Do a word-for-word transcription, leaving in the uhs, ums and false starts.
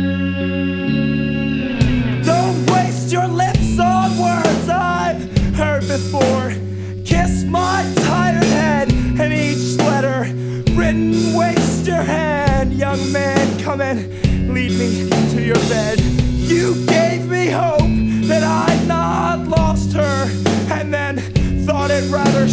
Don't waste your lips on words I've heard before. Kiss my tired head and each letter written, waste your hand. Young man, come and lead me to your bed. You gave me hope that I'd not lost her, and then thought it rather